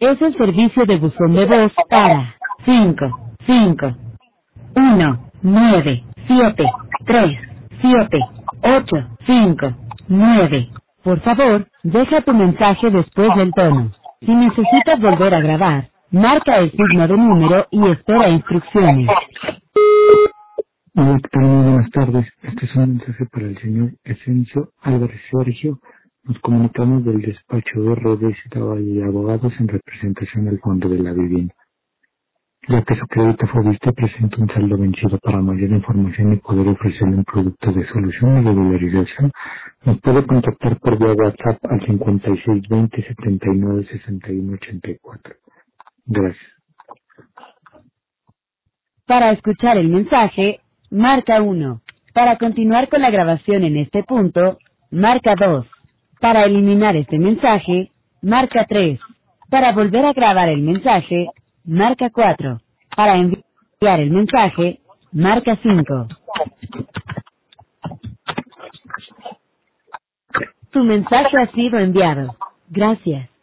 Es el servicio de buzón de voz para 5, 5, 1, 9, 7, 3, 7, 8, 5, 9. Por favor, deja tu mensaje después del tono. Si necesitas volver a grabar, marca el signo de número y espera instrucciones. Hola, ¿qué tal? Muy buenas tardes. Este es un mensaje para el señor Esencio Álvarez Sergio. Nos comunicamos del despacho de Rodríguez y Abogados en representación del Fondo de la Vivienda. Ya que su crédito fue visto, presenta un saldo vencido. Para mayor información y poder ofrecerle un producto de solución y regularización, nos puede contactar por vía WhatsApp al 5620 79 61 84. Gracias. Para escuchar el mensaje, marca 1. Para continuar con la grabación en este punto, marca 2. Para eliminar este mensaje, marca 3. Para volver a grabar el mensaje, marca 4. Para enviar el mensaje, marca 5. Tu mensaje ha sido enviado. Gracias.